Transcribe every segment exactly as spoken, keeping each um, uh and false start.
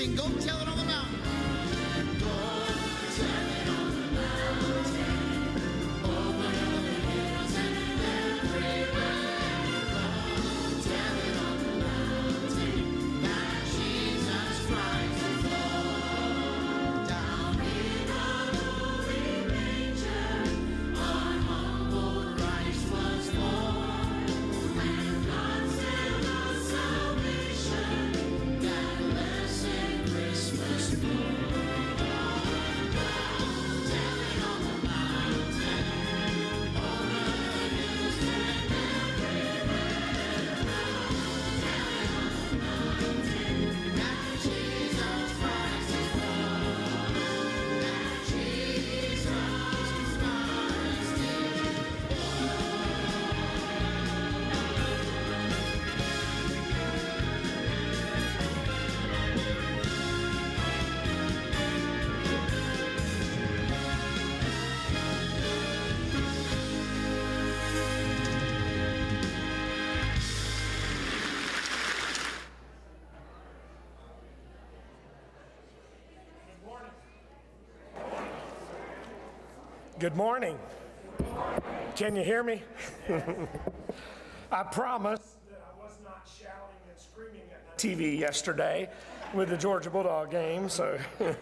sing, go tell it on the mountain. Go tell it on the mountain, over the hills and everywhere. Go tell it on the mountain, that Jesus Christ is Lord. Down in a lowly manger, our humble Christ was born, and God sent us salvation, that blessed Christmas morn. Tell it on the mountain, over the hills and everywhere. Tell it on the mountain, that Jesus Christ is Lord, that Jesus Christ is Good morning. Can you hear me? I promise that I was not shouting and screaming at T V yesterday with the Georgia Bulldog game, so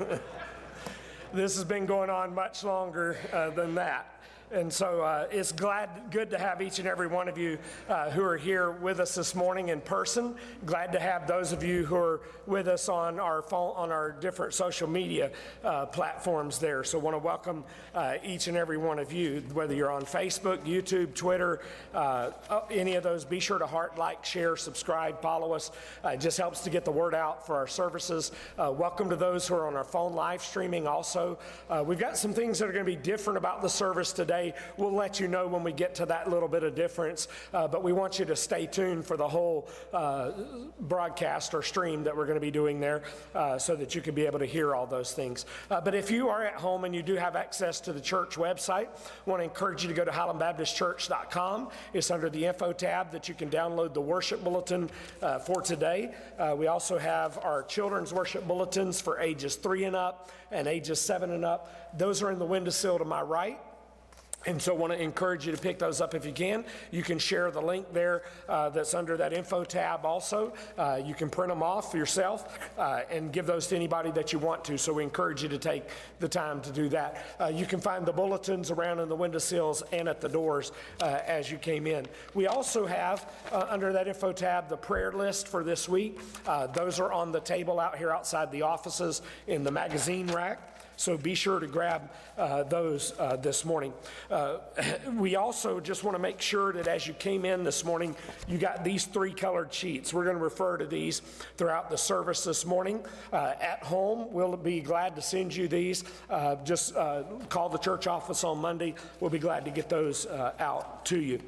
this has been going on much longer uh, than that. And so uh, it's glad, good to have each and every one of you uh, who are here with us this morning in person. Glad to have those of you who are with us on our phone, on our different social media uh, platforms there. So I want to welcome uh, each and every one of you, whether you're on Facebook, YouTube, Twitter, uh, any of those. Be sure to heart, like, share, subscribe, follow us. Uh, it just helps to get the word out for our services. Uh, welcome to those who are on our phone live streaming also. Uh, we've got some things that are going to be different about the service today. We'll let you know when we get to that little bit of difference, uh, but we want you to stay tuned for the whole uh, broadcast or stream that we're going to be doing there uh, so that you can be able to hear all those things. Uh, but if you are at home and you do have access to the church website, I want to encourage you to go to highland baptist church dot com. It's under the info tab that you can download the worship bulletin uh, for today. Uh, we also have our children's worship bulletins for ages three and up and ages seven and up. Those are in the windowsill to my right. And so I want to encourage you to pick those up if you can. You can share the link there uh, that's under that info tab also. Uh, you can print them off for yourself uh, and give those to anybody that you want to. So we encourage you to take the time to do that. Uh, you can find the bulletins around in the windowsills and at the doors uh, as you came in. We also have uh, under that info tab the prayer list for this week. Uh, those are on the table out here outside the offices in the magazine rack. So be sure to grab uh, those uh, this morning. Uh, we also just want to make sure that as you came in this morning, you got these three colored sheets. We're going to refer to these throughout the service this morning. Uh, at home, we'll be glad to send you these. Uh, just uh, call the church office on Monday. We'll be glad to get those uh, out to you.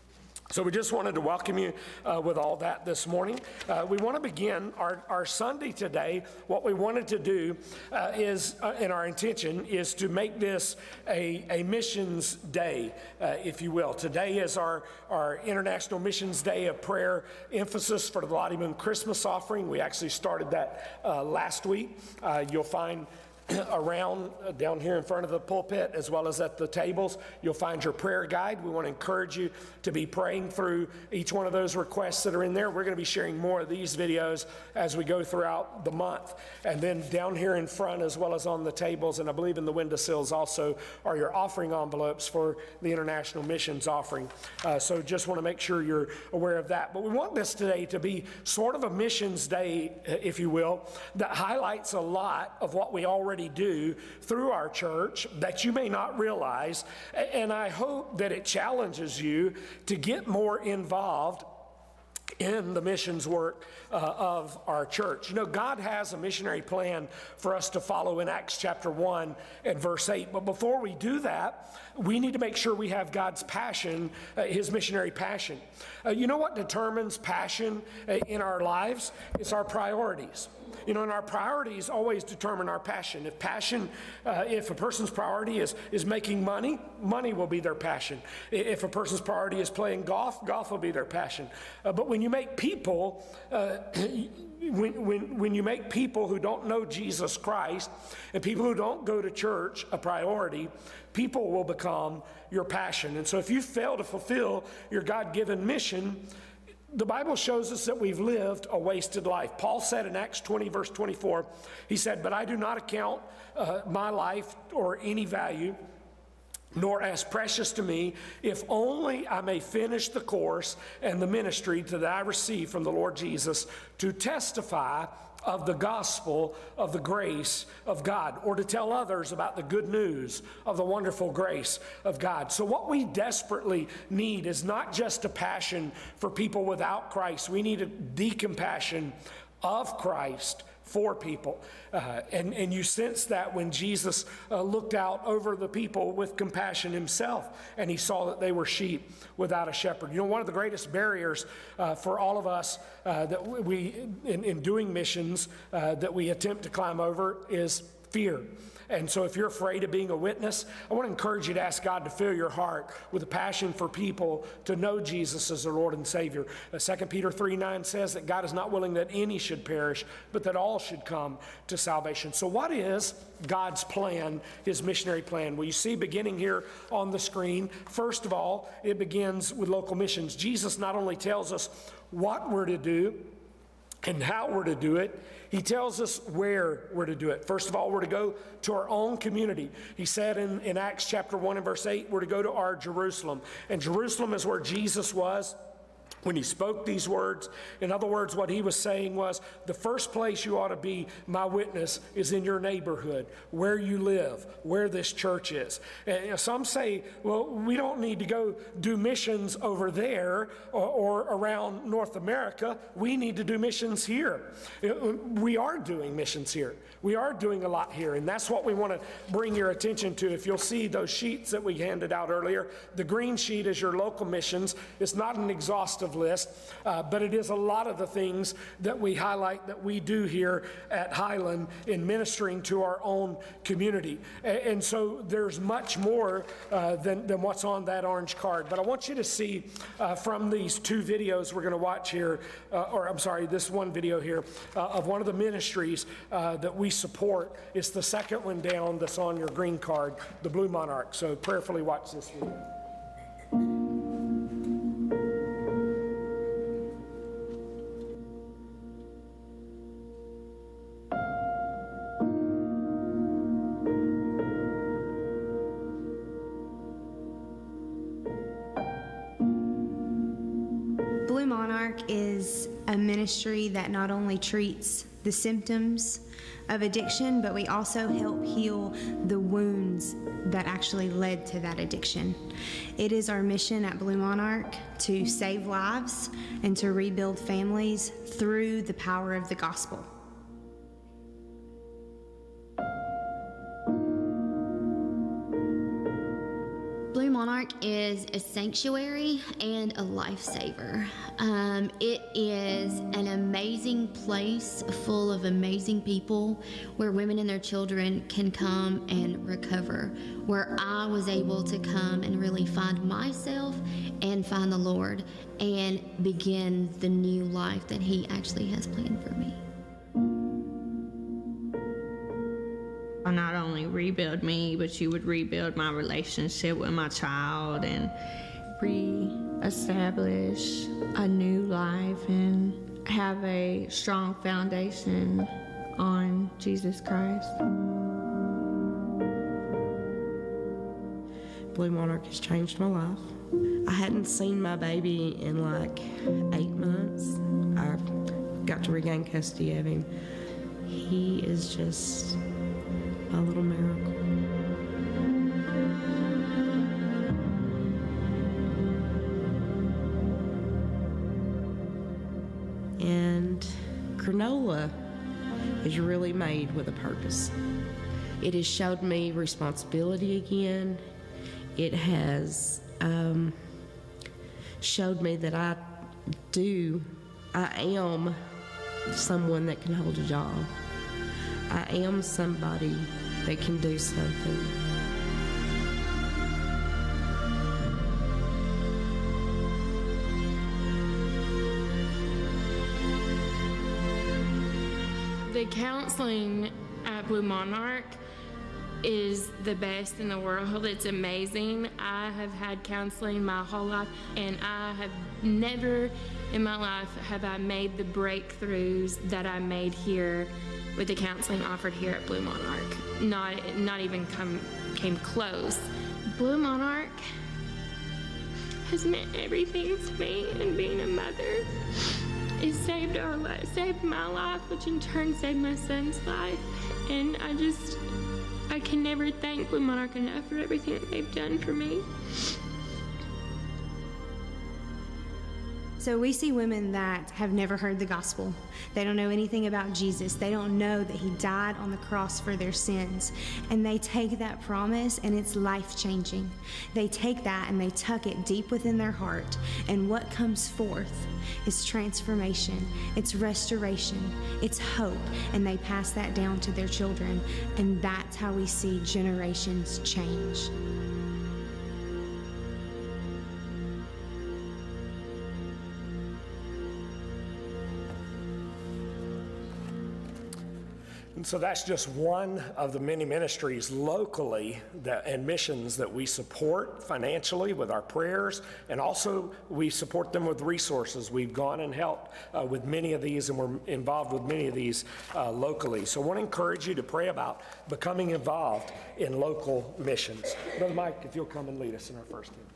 So we just wanted to welcome you uh, with all that this morning. Uh, we want to begin our, our Sunday today. What we wanted to do uh, is, uh, and our intention is to make this a, a missions day, uh, if you will. Today is our, our International Missions Day of Prayer emphasis for the Lottie Moon Christmas offering. We actually started that uh, last week. Uh, you'll find around uh, down here in front of the pulpit as well as at the tables, you'll find your prayer guide. We want to encourage you to be praying through each one of those requests that are in there. We're going to be sharing more of these videos as we go throughout the month. And then down here in front as well as on the tables and I believe in the windowsills also are your offering envelopes for the International Missions offering. Uh, so just want to make sure you're aware of that. But we want this today to be sort of a missions day, if you will, that highlights a lot of what we already do through our church that you may not realize, and I hope that it challenges you to get more involved in the missions work uh, of our church. You know, God has a missionary plan for us to follow in Acts chapter one and verse eight. But before we do that, we need to make sure we have God's passion, uh, his missionary passion. Uh, you know what determines passion uh, in our lives? It's our priorities. You know, and our priorities always determine our passion. If passion, uh, if a person's priority is, is making money, money will be their passion. If a person's priority is playing golf, golf will be their passion. Uh, but when you make people, uh, when, when, when you make people who don't know Jesus Christ and people who don't go to church a priority, people will become your passion. And so if you fail to fulfill your God-given mission, the Bible shows us that we've lived a wasted life. Paul said in Acts twenty, verse twenty-four, he said, "But I do not account uh, my life or any value, nor as precious to me, if only I may finish the course and the ministry that I received from the Lord Jesus to testify of the gospel of the grace of God," or to tell others about the good news of the wonderful grace of God. So what we desperately need is not just a passion for people without Christ. We need a decompassion of Christ for people. Uh, and, and you sense that when Jesus uh, looked out over the people with compassion himself, and he saw that they were sheep without a shepherd. You know, one of the greatest barriers uh, for all of us uh, that we, in, in doing missions, uh, that we attempt to climb over is fear. And so if you're afraid of being a witness, I want to encourage you to ask God to fill your heart with a passion for people to know Jesus as their Lord and Savior. Uh, Second Peter three nine says that God is not willing that any should perish, but that all should come to salvation. So what is God's plan, his missionary plan? Well, you see beginning here on the screen, first of all, it begins with local missions. Jesus not only tells us what we're to do and how we're to do it, he tells us where we're to do it. First of all, we're to go to our own community. He said in, in Acts chapter one and verse eight, we're to go to our Jerusalem. And Jerusalem is where Jesus was when he spoke these words. In other words, what he was saying was, the first place you ought to be my witness is in your neighborhood, where you live, where this church is. And you know, some say, well, we don't need to go do missions over there or, or around North America. We need to do missions here. We are doing missions here. We are doing a lot here, and that's what we want to bring your attention to. If you'll see those sheets that we handed out earlier, the green sheet is your local missions. It's not an exhaustive list, uh, but it is a lot of the things that we highlight that we do here at Highland in ministering to our own community. And, and so there's much more uh, than, than what's on that orange card. But I want you to see uh, from these two videos we're going to watch here, uh, or I'm sorry, this one video here, uh, of one of the ministries uh, that we support. It's the second one down that's on your green card, the Blue Monarch. So prayerfully watch this video. Blue Monarch is a ministry that not only treats the symptoms of addiction, but we also help heal the wounds that actually led to that addiction. It is our mission at Blue Monarch to save lives and to rebuild families through the power of the gospel. Blue Monarch is a sanctuary and a lifesaver. Um, it is an amazing place full of amazing people where women and their children can come and recover, where I was able to come and really find myself and find the Lord and begin the new life that He actually has planned for me. Not only rebuild me, but you would rebuild my relationship with my child and re-establish a new life and have a strong foundation on Jesus Christ. Blue Monarch has changed my life. I hadn't seen my baby in like eight months. I got to regain custody of him. He is just a little miracle. And granola is really made with a purpose. It has showed me responsibility again. It has um, showed me that I do, I am someone that can hold a job. I am somebody that can do something. The counseling at Blue Monarch is the best in the world. It's amazing. I have had counseling my whole life, and I have never in my life have I made the breakthroughs that I made here with the counseling offered here at Blue Monarch. Not, not even come came close. Blue Monarch has meant everything to me, and being a mother, it saved our life, saved my life, which in turn saved my son's life. And I just, I can never thank Blue Monarch enough for everything that they've done for me. So we see women that have never heard the gospel. They don't know anything about Jesus. They don't know that he died on the cross for their sins. And they take that promise, and it's life-changing. They take that and they tuck it deep within their heart. And what comes forth is transformation. It's restoration. It's hope. And they pass that down to their children. And that's how we see generations change. And so that's just one of the many ministries locally that, and missions that we support financially with our prayers, and also we support them with resources. We've gone and helped uh, with many of these, and we're involved with many of these uh, locally. So I want to encourage you to pray about becoming involved in local missions. Brother Mike, if you'll come and lead us in our first hymn.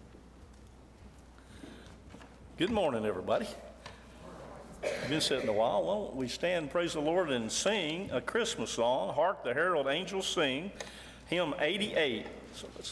Good morning, everybody. Been sitting a while. Why don't we stand, praise the Lord, and sing a Christmas song, Hark the Herald Angels Sing, hymn eighty-eight. So let's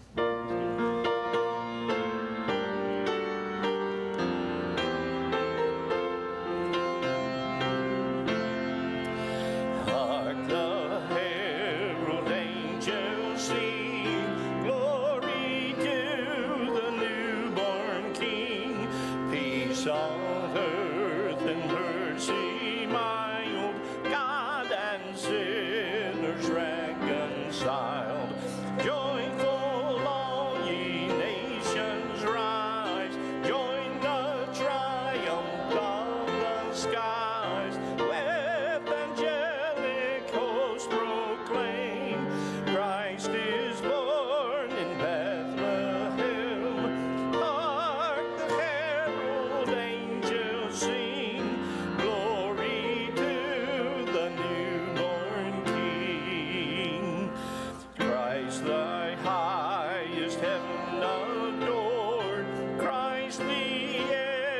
Hark the herald angels sing, glory to the newborn King, peace on earth and mercy mild, God and sinners reconciled. Joyful all ye nations rise, join the triumph of the skies. With angelic hosts proclaim, Christ is born in Bethlehem. Hark the herald angels sing, glory to the newborn King. Christ thy highest heaven adored, Christ the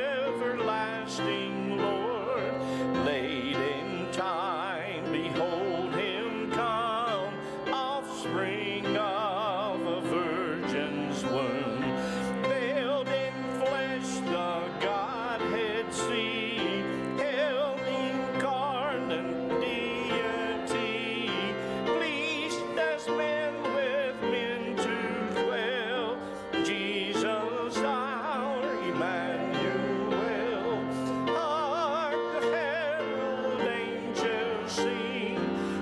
everlasting Lord. Late in time, behold him come, offspring of a virgin's womb. Veiled in flesh the Godhead see, held incarnate deity, pleased as men with men to dwell, Jesus our Emmanuel. Hark the herald angels sing,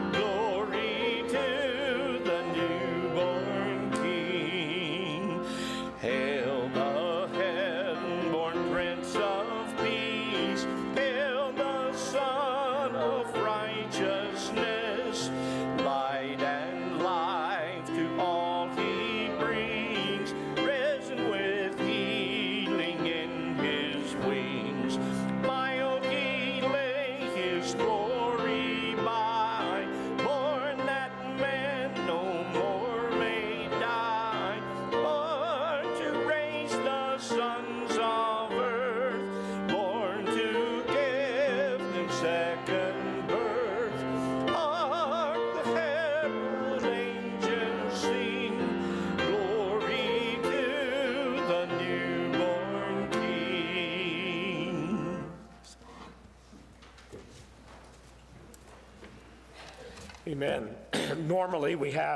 glory to the newborn King. Hail the heaven-born Prince of Peace, hail the Son of Righteousness, light and life to all he brings, risen with healing in his wings. Mild he lay his glory by, born that man no more may die, born to raise the sons of earth, born to give them second birth. Hark the herald angels sing, glory to the newborn King. Amen. Normally, we have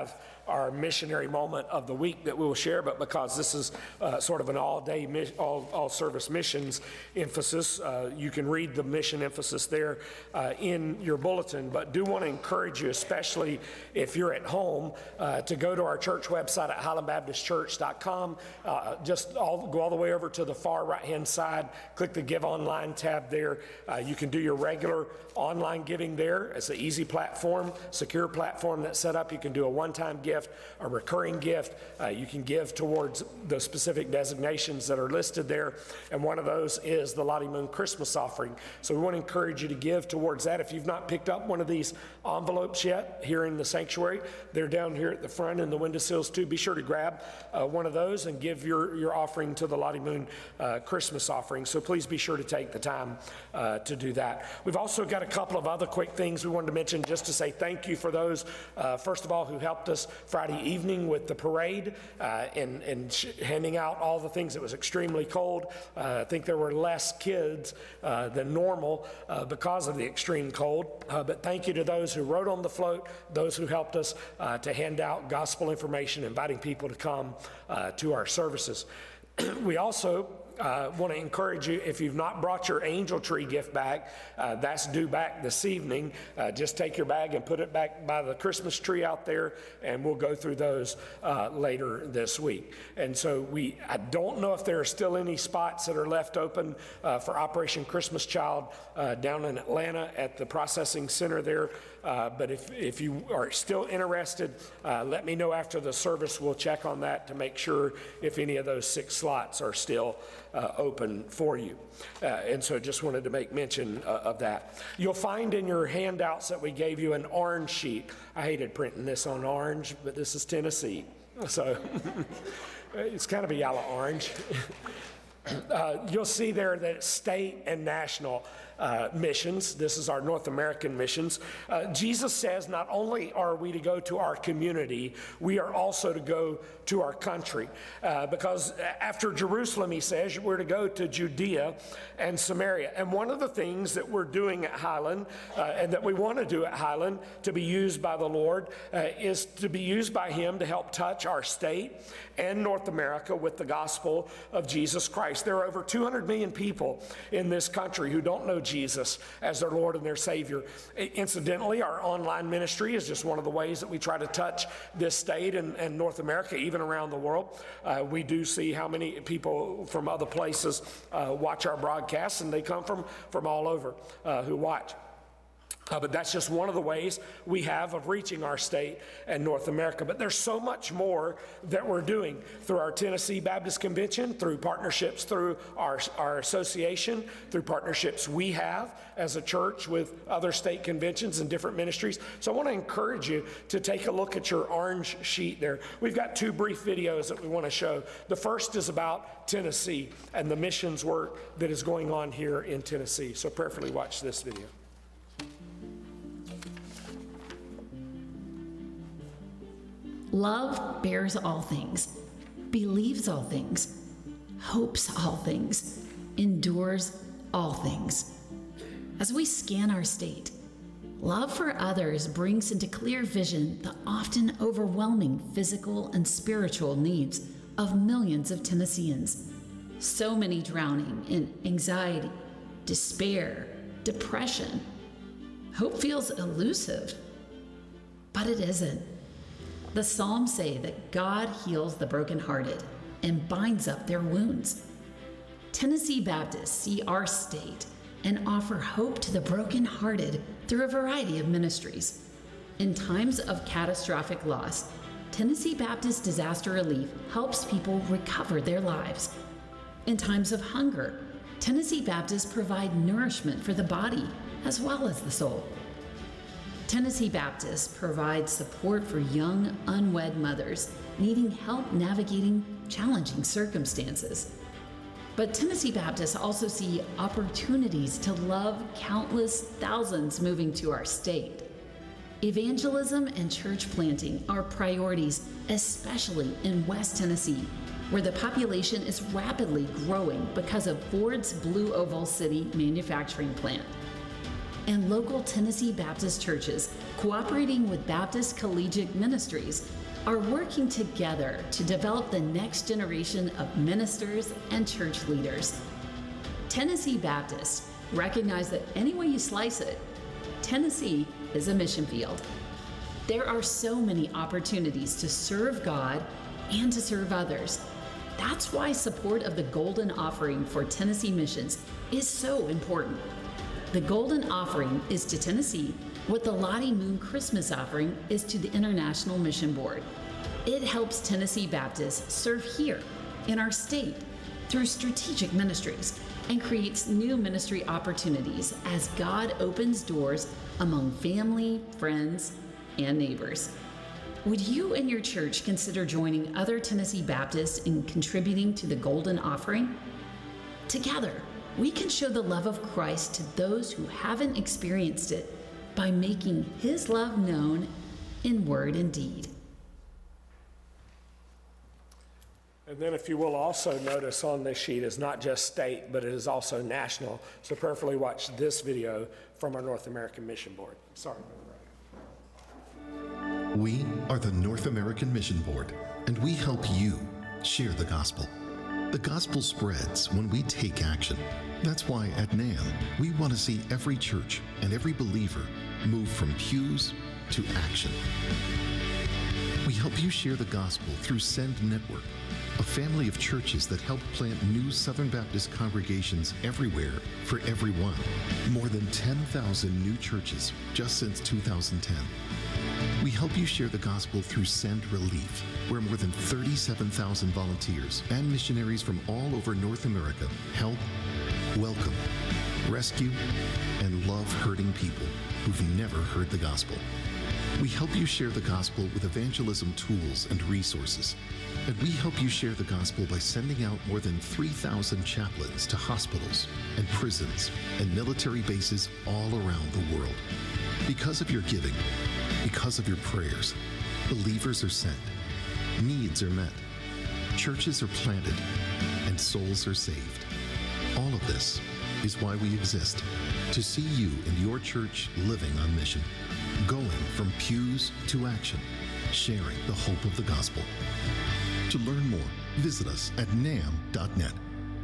our missionary moment of the week that we will share, but because this is uh, sort of an all-day, mis- all, all-service missions emphasis, uh, you can read the mission emphasis there uh, in your bulletin, but do want to encourage you, especially if you're at home, uh, to go to our church website at highland baptist church dot com. Uh, just all, go all the way over to the far right-hand side, click the Give Online tab there. Uh, you can do your regular online giving there. It's an easy platform, secure platform that's set up. You can do a one-time gift, a recurring gift. Uh, you can give towards the specific designations that are listed there, and one of those is the Lottie Moon Christmas offering. So we want to encourage you to give towards that. If you've not picked up one of these envelopes yet here in the sanctuary, they're down here at the front in the windowsills too. Be sure to grab uh, one of those and give your, your offering to the Lottie Moon uh, Christmas offering. So please be sure to take the time uh, to do that. We've also got a couple of other quick things we wanted to mention just to say thank you for those, uh, first of all, who helped us Friday evening with the parade uh, and, and sh- handing out all the things. It was extremely cold. Uh, I think there were less kids uh, than normal uh, because of the extreme cold. Uh, but thank you to those who rode on the float, those who helped us uh, to hand out gospel information, inviting people to come uh, to our services. We also Uh, want to encourage you, if you've not brought your angel tree gift bag, uh, that's due back this evening. Uh, just take your bag and put it back by the Christmas tree out there, and we'll go through those uh, later this week. And so we, I don't know if there are still any spots that are left open uh, for Operation Christmas Child uh, down in Atlanta at the processing center there. Uh, but if, if you are still interested, uh, let me know after the service. We'll check on that to make sure if any of those six slots are still uh, open for you. Uh, and so just wanted to make mention uh, of that. You'll find in your handouts that we gave you an orange sheet. I hated printing this on orange, but this is Tennessee. So it's kind of a yellow orange. Uh, you'll see there that it's state and national uh, missions. This is our North American missions. Uh, Jesus says not only are we to go to our community, we are also to go to our country. Uh, because after Jerusalem, he says, we're to go to Judea and Samaria. And one of the things that we're doing at Highland, uh, and that we want to do at Highland to be used by the Lord, uh, is to be used by him to help touch our state and North America with the gospel of Jesus Christ. There are over two hundred million people in this country who don't know Jesus as their Lord and their Savior. Incidentally, our online ministry is just one of the ways that we try to touch this state and, and North America, even around the world. Uh, we do see how many people from other places uh, watch our broadcasts, and they come from, from all over uh, who watch. Uh, but that's just one of the ways we have of reaching our state and North America. But there's so much more that we're doing through our Tennessee Baptist Convention, through partnerships through our, our association, through partnerships we have as a church with other state conventions and different ministries. So I want to encourage you to take a look at your orange sheet there. We've got two brief videos that we want to show. The first is about Tennessee and the missions work that is going on here in Tennessee. So prayerfully watch this video. Love bears all things, believes all things, hopes all things, endures all things. As we scan our state, love for others brings into clear vision the often overwhelming physical and spiritual needs of millions of Tennesseans. So many drowning in anxiety, despair, depression. Hope feels elusive, but it isn't. The Psalms say that God heals the brokenhearted and binds up their wounds. Tennessee Baptists see our state and offer hope to the brokenhearted through a variety of ministries. In times of catastrophic loss, Tennessee Baptist Disaster Relief helps people recover their lives. In times of hunger, Tennessee Baptists provide nourishment for the body as well as the soul. Tennessee Baptist provides support for young, unwed mothers needing help navigating challenging circumstances. But Tennessee Baptists also see opportunities to love countless thousands moving to our state. Evangelism and church planting are priorities, especially in West Tennessee, where the population is rapidly growing because of Ford's Blue Oval City manufacturing plant. and local Tennessee Baptist churches, cooperating with Baptist Collegiate Ministries, are working together to develop the next generation of ministers and church leaders. Tennessee Baptist recognize that any way you slice it, Tennessee is a mission field. There are so many opportunities to serve God and to serve others. That's why support of the Golden Offering for Tennessee missions is so important. The Golden Offering is to Tennessee what the Lottie Moon Christmas Offering is to the International Mission Board. It helps Tennessee Baptists serve here in our state through strategic ministries and creates new ministry opportunities as God opens doors among family, friends, and neighbors. Would you and your church consider joining other Tennessee Baptists in contributing to the Golden Offering? Together, we can show the love of Christ to those who haven't experienced it by making His love known in word and deed. And then if you will also notice on this sheet is not just state, but it is also national. So prayerfully watch this video from our North American Mission Board. Sorry. We are the North American Mission Board, and we help you share the gospel. The gospel spreads when we take action. That's why at NAM, we want to see every church and every believer move from pews to action. We help you share the gospel through Send Network, a family of churches that help plant new Southern Baptist congregations everywhere for everyone. More than ten thousand new churches just since two thousand ten. We help you share the gospel through Send Relief, where more than thirty-seven thousand volunteers and missionaries from all over North America help, welcome, rescue, and love hurting people who've never heard the gospel. We help you share the gospel with evangelism tools and resources. And we help you share the gospel by sending out more than three thousand chaplains to hospitals and prisons and military bases all around the world. Because of your giving, because of your prayers, believers are sent, needs are met, churches are planted, and souls are saved. All of this is why we exist, to see you and your church living on mission, going from pews to action, sharing the hope of the gospel. To learn more, visit us at nam dot net.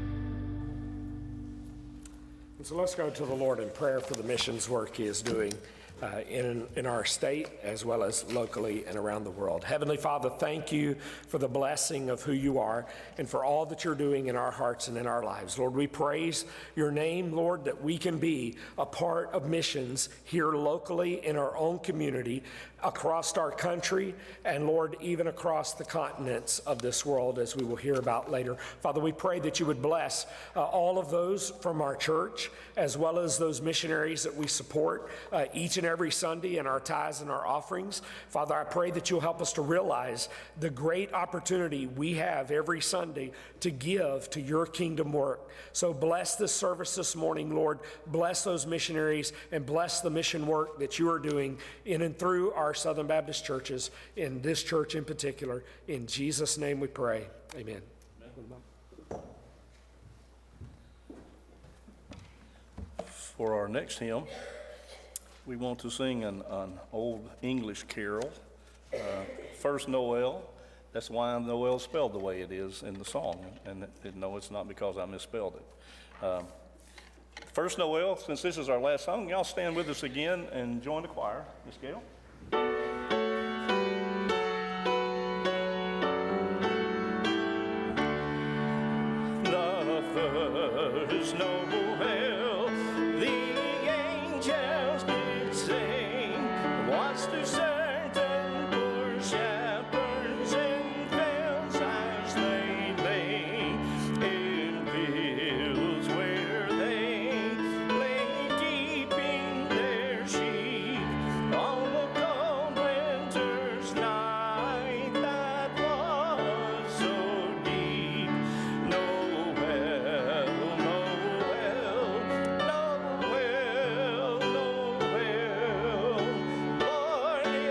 And so let's go to the Lord in prayer for the missions work He is doing uh, in, in our state as well as locally and around the world. Heavenly Father, thank you for the blessing of who you are and for all that you're doing in our hearts and in our lives. Lord, we praise your name, Lord, that we can be a part of missions here locally in our own community, across our country, and Lord, even across the continents of this world, as we will hear about later. Father, we pray that you would bless uh, all of those from our church, as well as those missionaries that we support uh, each and every Sunday in our tithes and our offerings. Father, I pray that you'll help us to realize the great opportunity we have every Sunday to give to your kingdom work. So bless this service this morning, Lord. Bless those missionaries and bless the mission work that you are doing in and through our Southern Baptist churches, in this church in particular. In Jesus' name we pray. Amen. Amen. For our next hymn, we want to sing an, an old English carol, uh, First Noel. That's why Noel spelled the way it is in the song, and it, it, no, it's not because I misspelled it. Um, First Noel, since this is our last song, y'all stand with us again and join the choir. Miss Gail. The first Noel, the angels did sing, was to certain poor shepherds in fields as they lay, in fields where they lay keeping their sheep on the cold winter's night that was so deep. Noel, Noel, Noel, Noel, Lord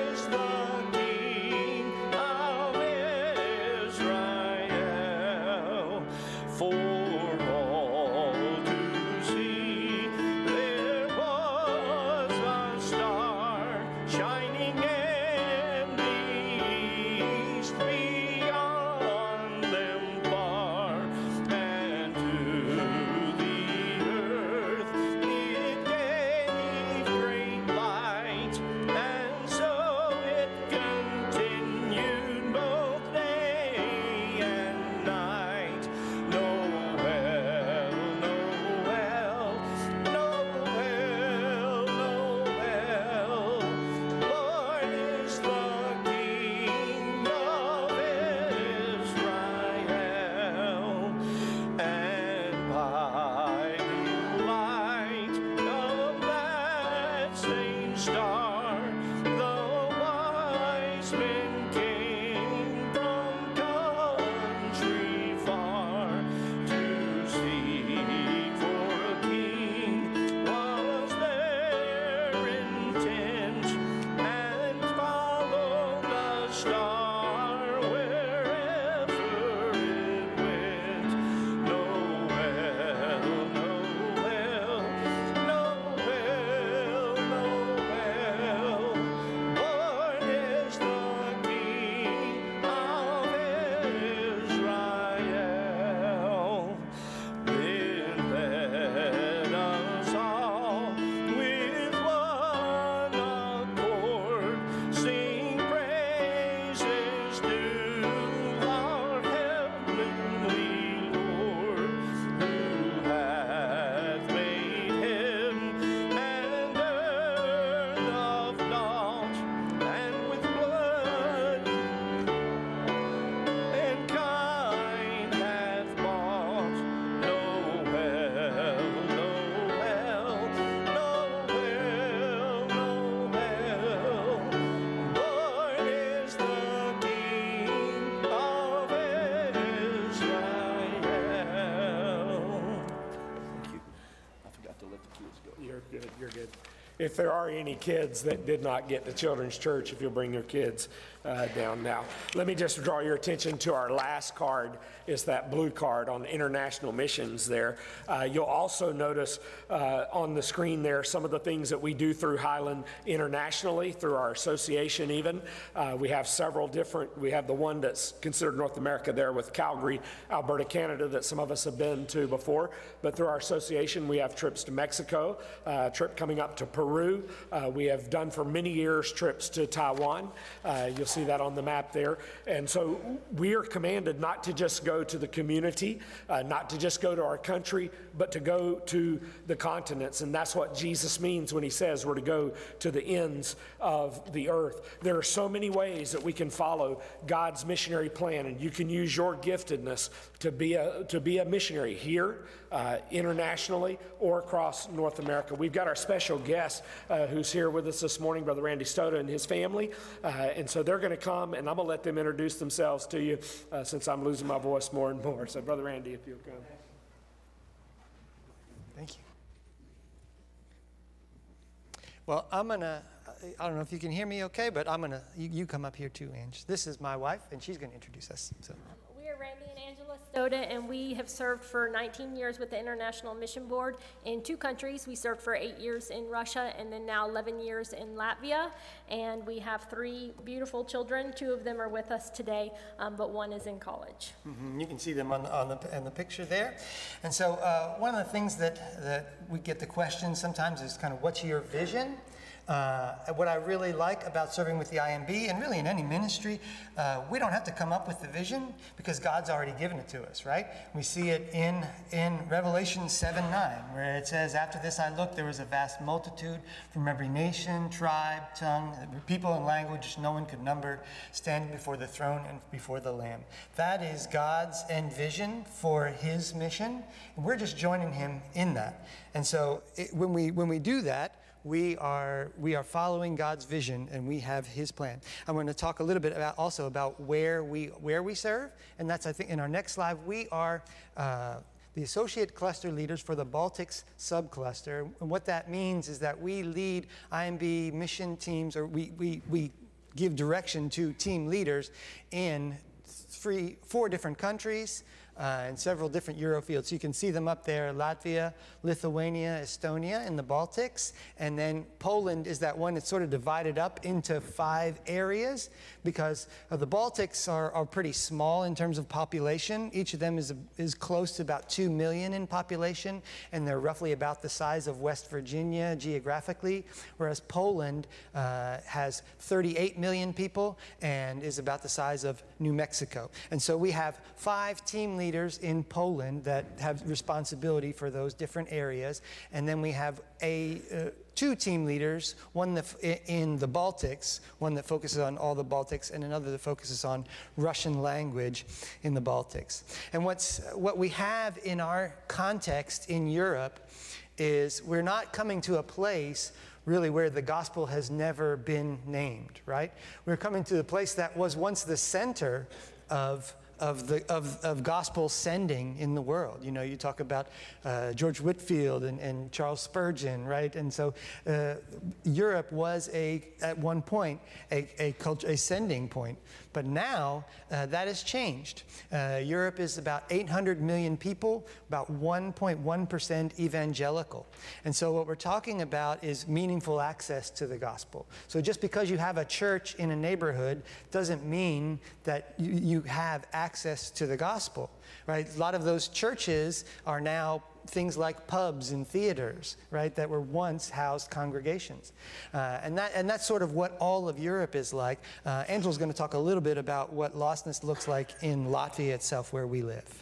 and east beyond them far, and to the earth it gave great light, and so it continued both day and night. Noel, Noel, Noel, Noel, born is the King of Israel, and by the light of that same star, the wise men came from country far to seek for a king. Was their intent, and follow the star wherever it went. Noel, Noel, Noel, Noel, born is the King of Israel. Then let us all with one accord sing praises to our heavenly Lord, who hath made heaven and earth of naught, and with blood and kind hath bought. Noel, Noel, Noel, Noel, born is the King of Israel. Thank you. I forgot to let the kids go. You're good, you're good. If there are any kids that did not get to Children's Church, if you'll bring your kids uh, down now. Let me just draw your attention to our last card. It's that blue card on international missions there. Uh, you'll also notice uh, on the screen there some of the things that we do through Highland internationally, through our association even. Uh, we have several different, we have the one that's considered North America there with Calgary, Alberta, Canada, that some of us have been to before. But through our association, we have trips to Mexico, uh, a trip coming up to Peru. Uh, we have done for many years trips to Taiwan. Uh, you'll see that on the map there. And so we are commanded not to just go to the community, uh, not to just go to our country, but to go to the continents. And that's what Jesus means when he says we're to go to the ends of the earth. There are so many ways that we can follow God's missionary plan, and you can use your giftedness to be a, to be a missionary here, uh, internationally, or across North America. We've got our special guest uh, who's here with us this morning, Brother Randy Stoda and his family. Uh, and so they're going to come, and I'm going to let them introduce themselves to you uh, since I'm losing my voice more and more. So, Brother Randy, if you'll come. Thank you. Well, I'm going to, I don't know if you can hear me okay, but I'm going to, you, you come up here too, Ange. This is my wife, and she's going to introduce us. So. We are Randy and Angela Stoda, and we have served for nineteen years with the International Mission Board in two countries. We served for eight years in Russia, and then now eleven years in Latvia. And we have three beautiful children. Two of them are with us today, um, but one is in college. Mm-hmm. You can see them on the, on the, on the picture there. And so uh, one of the things that, that we get the question sometimes is kind of, what's your vision? Uh, what I really like about serving with the I M B, and really in any ministry, uh, we don't have to come up with the vision because God's already given it to us, right? We see it in, in Revelation seven nine, where it says, after this I looked, there was a vast multitude from every nation, tribe, tongue, people and language no one could number, standing before the throne and before the Lamb. That is God's end vision for his mission, and we're just joining him in that. And so it, when we when we do that, We are we are following God's vision, and we have His plan. I'm going to talk a little bit about also about where we where we serve, and that's I think in our next slide. We are uh, the associate cluster leaders for the Baltics subcluster, and what that means is that we lead I M B mission teams, or we we we give direction to team leaders in three four different countries. uh, in several different Euro fields. You can see them up there: Latvia, Lithuania, Estonia in the Baltics, and then Poland is that one that's sort of divided up into five areas because uh, the Baltics are, are pretty small in terms of population. Each of them is, is close to about two million in population, and they're roughly about the size of West Virginia geographically, whereas Poland uh, has thirty-eight million people and is about the size of New Mexico. And so we have five team leaders in Poland that have responsibility for those different areas, and then we have a uh, two team leaders, one that f- in the Baltics, one that focuses on all the Baltics, and another that focuses on Russian language in the Baltics. And what's what we have in our context in Europe is we're not coming to a place really where the gospel has never been named, right? We're coming to the place that was once the center of Of the of, of gospel sending in the world. You know, you talk about uh, George Whitefield and, and Charles Spurgeon, right? And so uh, Europe was a at one point a a, culture, a sending point, but now uh, that has changed. Uh, Europe is about eight hundred million people, about one point one percent evangelical, and so what we're talking about is meaningful access to the gospel. So just because you have a church in a neighborhood doesn't mean that you, you have access access to the gospel, right? A lot of those churches are now things like pubs and theaters, right, that were once housed congregations. Uh, and that and that's sort of what all of Europe is like. Uh, Angela's going to talk a little bit about what lostness looks like in Latvia itself, where we live.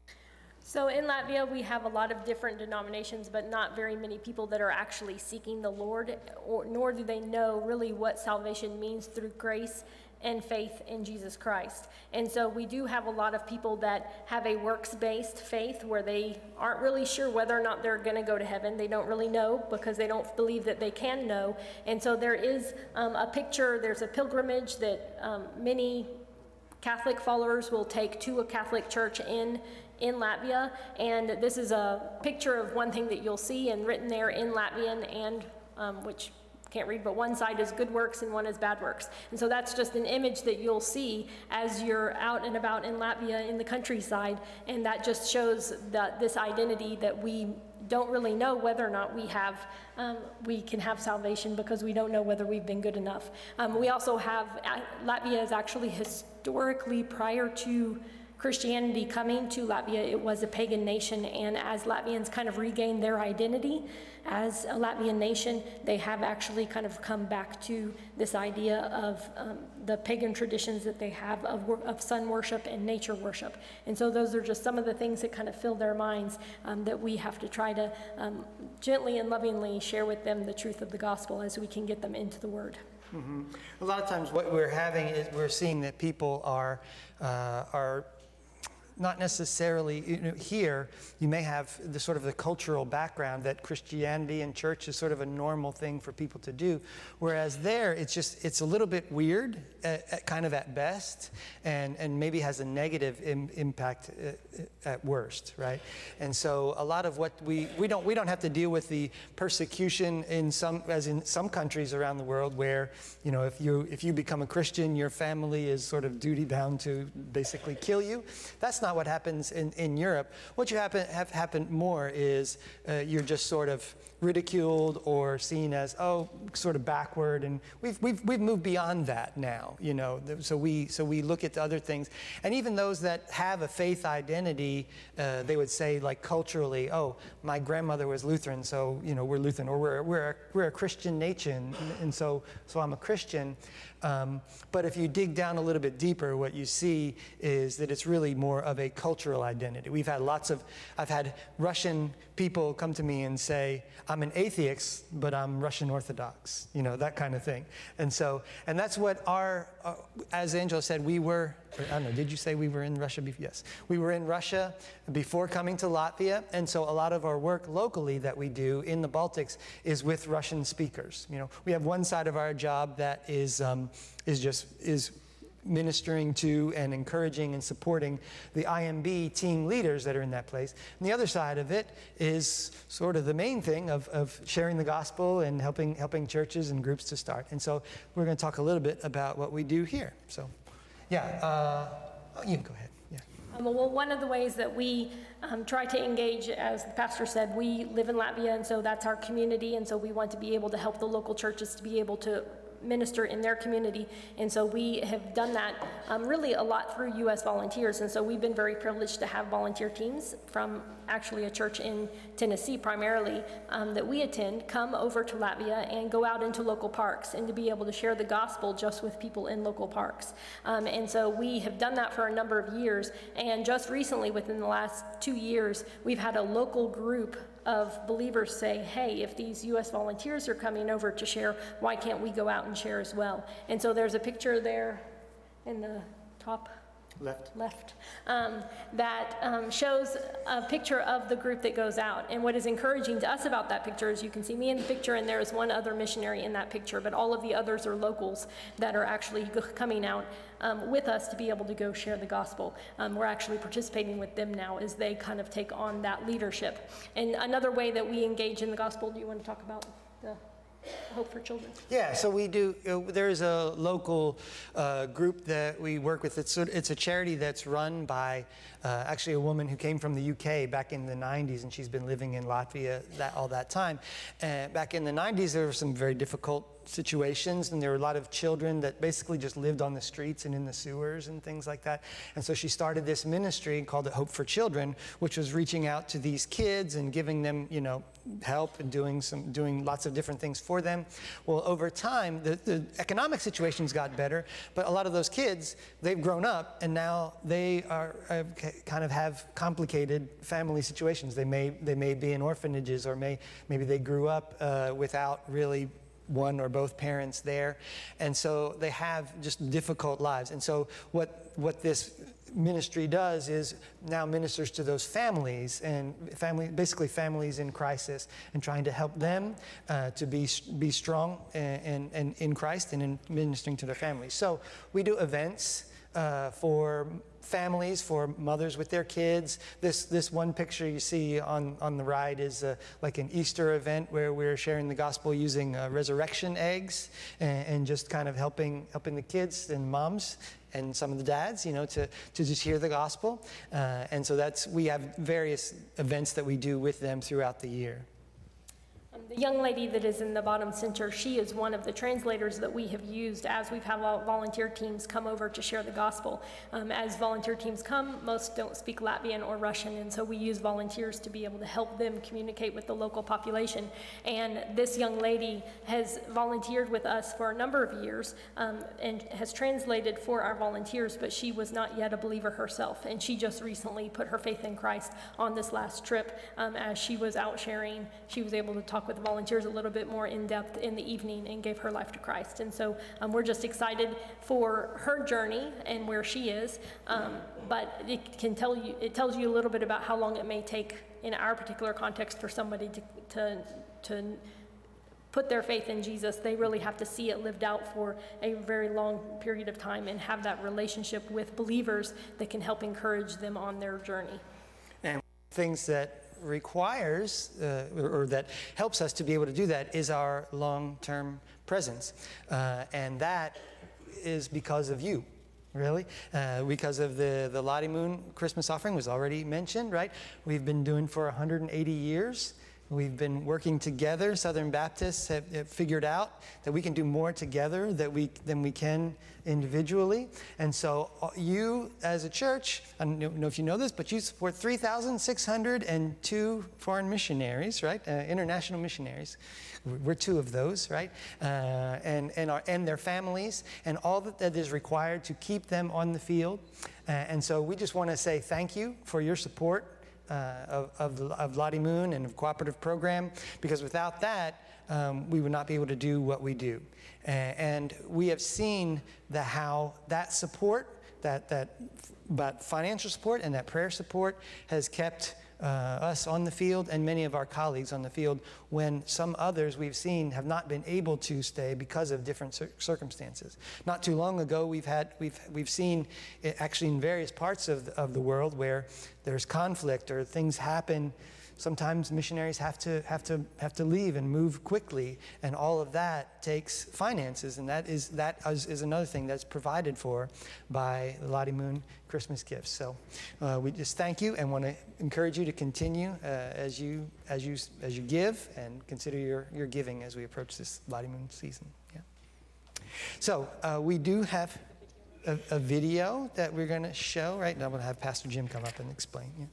So in Latvia, we have a lot of different denominations, but not very many people that are actually seeking the Lord, or, nor do they know really what salvation means through grace and faith in Jesus Christ. And so we do have a lot of people that have a works-based faith where they aren't really sure whether or not they're going to go to heaven. They don't really know because they don't believe that they can know. And so there is um, a picture, there's a pilgrimage that um, many Catholic followers will take to a Catholic church in in Latvia. And this is a picture of one thing that you'll see and written there in Latvian, and um, which can't read, but one side is good works and one is bad works. And so that's just an image that you'll see as you're out and about in Latvia in the countryside, and that just shows that this identity that we don't really know whether or not we have, um, we can have salvation because we don't know whether we've been good enough. Um, we also have, uh, Latvia is actually historically, prior to Christianity coming to Latvia, it was a pagan nation, and as Latvians kind of regained their identity as a Latvian nation, they have actually kind of come back to this idea of um, the pagan traditions that they have of, of sun worship and nature worship. And so those are just some of the things that kind of fill their minds um, that we have to try to um, gently and lovingly share with them the truth of the gospel as we can get them into the Word. Mm-hmm. A lot of times what we're having is we're seeing that people are uh, are not necessarily, you know, here you may have the sort of the cultural background that Christianity and church is sort of a normal thing for people to do, whereas there it's just, it's a little bit weird, at, at kind of at best, and, and maybe has a negative im- impact at, at worst, right? And so a lot of what we, we don't, we don't have to deal with the persecution in some, as in some countries around the world where, you know, if you, if you become a Christian, your family is sort of duty bound to basically kill you. That's not what happens in, in Europe. What you happen have happened more is uh, you're just sort of ridiculed or seen as, oh, sort of backward, and we've we've we've moved beyond that now, you know. So we so we look at other things, and even those that have a faith identity, uh, they would say like culturally, oh, my grandmother was Lutheran, so you know we're Lutheran, or we're we're a, we're a Christian nation, and so so I'm a Christian. Um, but if you dig down a little bit deeper, what you see is that it's really more of a cultural identity. We've had lots of, I've had Russian people come to me and say, I'm an atheist, but I'm Russian Orthodox, you know, that kind of thing. And so, and that's what our, uh, as Angela said, we were, I don't know, did you say we were in Russia before? Yes. We were in Russia before coming to Latvia, and so a lot of our work locally that we do in the Baltics is with Russian speakers. You know, we have one side of our job that is, um, is just, is ministering to and encouraging and supporting the I M B team leaders that are in that place. And the other side of it is sort of the main thing of, of sharing the gospel and helping helping churches and groups to start. And so we're going to talk a little bit about what we do here. So, yeah, uh, oh, you can go ahead. Yeah. Um, Well, one of the ways that we um, try to engage, as the pastor said, we live in Latvia, and so that's our community, and so we want to be able to help the local churches to be able to minister in their community. And so we have done that um, really a lot through U S volunteers. And so we've been very privileged to have volunteer teams from actually a church in Tennessee primarily um, that we attend come over to Latvia and go out into local parks and to be able to share the gospel just with people in local parks. Um, and so we have done that for a number of years. And just recently, within the last two years, we've had a local group of believers say, hey, if these U S volunteers are coming over to share, why can't we go out and share as well? And so there's a picture there in the top Left. left um, that um, shows a picture of the group that goes out. And what is encouraging to us about that picture is you can see me in the picture, and there is one other missionary in that picture, but all of the others are locals that are actually go- coming out um, with us to be able to go share the gospel. Um, we're actually participating with them now as they kind of take on that leadership. And another way that we engage in the gospel, do you want to talk about the Hope for Children? Yeah, so we do, uh, there's a local uh, group that we work with. It's, it's a charity that's run by uh, actually a woman who came from the U K back in the nineties, and she's been living in Latvia that, all that time. Uh, back in the nineties, there were some very difficult situations, and there were a lot of children that basically just lived on the streets and in the sewers and things like that. And so she started this ministry called Hope for Children, which was reaching out to these kids and giving them, you know, help and doing some doing lots of different things for them. Well, over time, the, the economic situations got better, but a lot of those kids, they've grown up, and now they are uh, kind of have complicated family situations. They may they may be in orphanages, or may maybe they grew up uh, without really one or both parents there, and so they have just difficult lives. And so what what this ministry does is now ministers to those families, and family basically families in crisis, and trying to help them uh, to be be strong and, and in Christ, and in ministering to their families. So we do events uh, for families, for mothers with their kids. This this one picture you see on, on the right is uh, like an Easter event where we're sharing the gospel using uh, resurrection eggs, and, and just kind of helping helping the kids and moms and some of the dads, you know, to, to just hear the gospel. Uh, and so that's, we have various events that we do with them throughout the year. Um, The young lady that is in the bottom center, she is one of the translators that we have used as we've had vol- volunteer teams come over to share the gospel. Um, as volunteer teams come, most don't speak Latvian or Russian, and so we use volunteers to be able to help them communicate with the local population. And this young lady has volunteered with us for a number of years um, and has translated for our volunteers, but she was not yet a believer herself, and she just recently put her faith in Christ on this last trip. Um, as she was out sharing, she was able to talk with the volunteers a little bit more in depth in the evening and gave her life to Christ. And so um, we're just excited for her journey and where she is. Um, but it can tell you, it tells you a little bit about how long it may take in our particular context for somebody to, to, to put their faith in Jesus. They really have to see it lived out for a very long period of time and have that relationship with believers that can help encourage them on their journey. And things that requires uh, or, or that helps us to be able to do that is our long-term presence, uh, and that is because of you, really, uh, because of the the Lottie Moon Christmas offering was already mentioned, right? We've been doing for one hundred eighty years. We've been working together. Southern Baptists have, have figured out that we can do more together that we, than we can individually. And so uh, you, as a church, I don't know if you know this, but you support three thousand six hundred two foreign missionaries, right? Uh, international missionaries. We're two of those, right? Uh, and, and, our, and their families, and all that, that is required to keep them on the field. Uh, and so we just want to say thank you for your support Uh, of, of, of Lottie Moon and of Cooperative Program, because without that, um, we would not be able to do what we do. Uh, and we have seen the how that support, that, that but financial support and that prayer support has kept uh, us on the field and many of our colleagues on the field when some others we've seen have not been able to stay because of different cir- circumstances. Not too long ago, we've had we've we've seen it actually in various parts of the, of the world where there's conflict or things happen sometimes missionaries have to have to have to leave and move quickly, and all of that takes finances, and that is that is, is another thing that's provided for by the Lottie Moon Christmas gifts. So uh, we just thank you and want to encourage you to continue uh, as you as you as you give, and consider your your giving as we approach this Lottie Moon season. Yeah. So uh, we do have a, a video that we're going to show right now. I'm going to have Pastor Jim come up and explain. Yeah.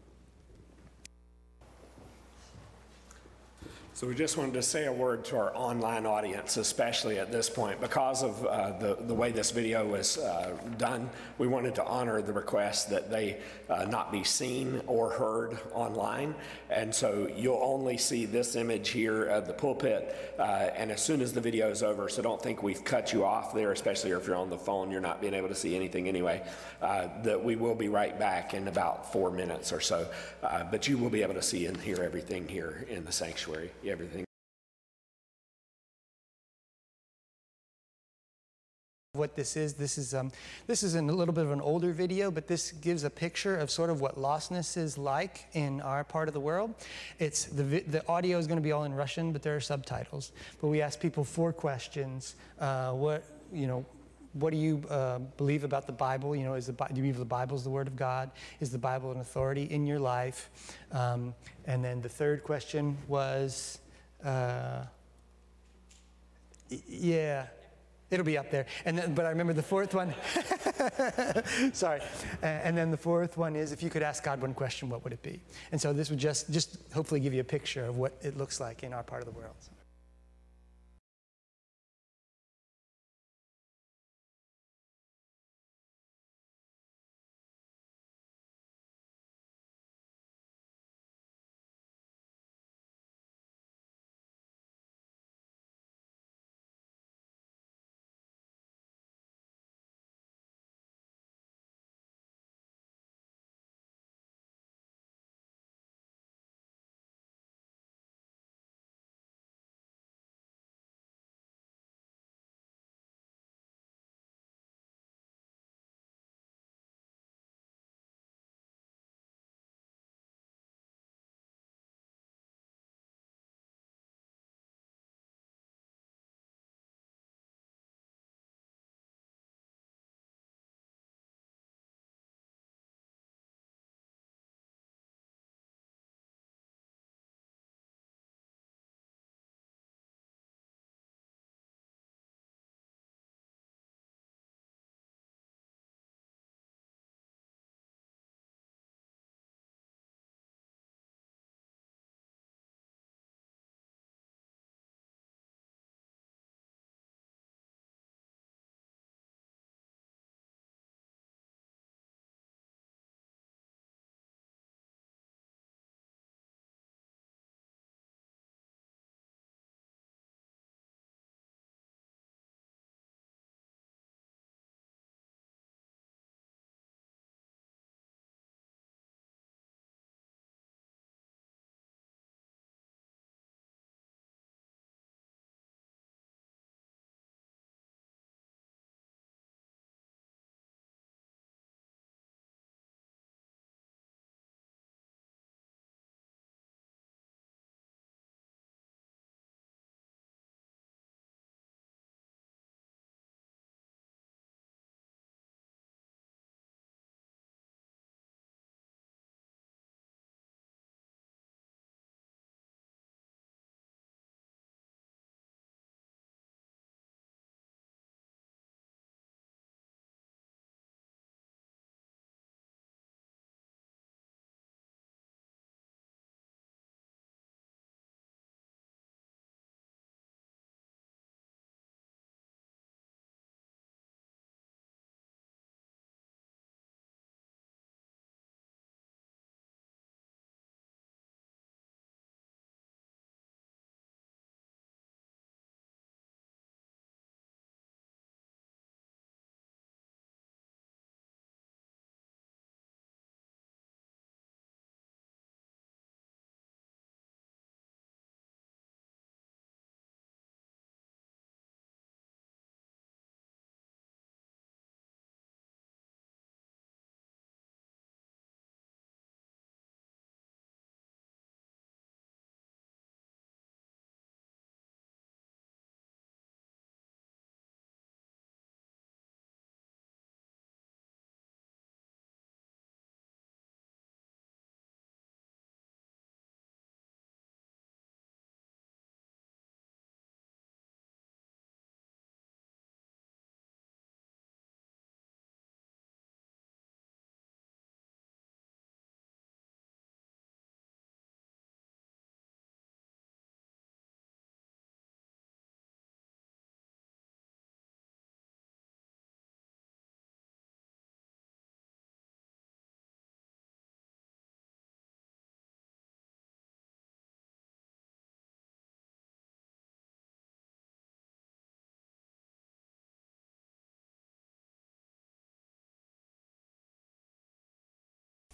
So we just wanted to say a word to our online audience, especially at this point. Because of uh, the, the way this video was uh, done, we wanted to honor the request that they uh, not be seen or heard online. And so you'll only see this image here of the pulpit, uh, and as soon as the video is over, so don't think we've cut you off there, especially if you're on the phone, you're not being able to see anything anyway, uh, that we will be right back in about four minutes or so. Uh, but you will be able to see and hear everything here in the sanctuary. Everything. What this is, this is um, this is in a little bit of an older video, but this gives a picture of sort of what lostness is like in our part of the world. It's the vi- the audio is going to be all in Russian, but there are subtitles. But we asked people four questions. Uh, what you know. What do you uh, believe about the Bible? You know, is the do you believe the Bible is the Word of God? Is the Bible an authority in your life? Um, and then the third question was, uh, y- yeah, it'll be up there. And then, but I remember the fourth one. Sorry. Uh, and then the fourth one is, if you could ask God one question, what would it be? And so this would just just hopefully give you a picture of what it looks like in our part of the world. So.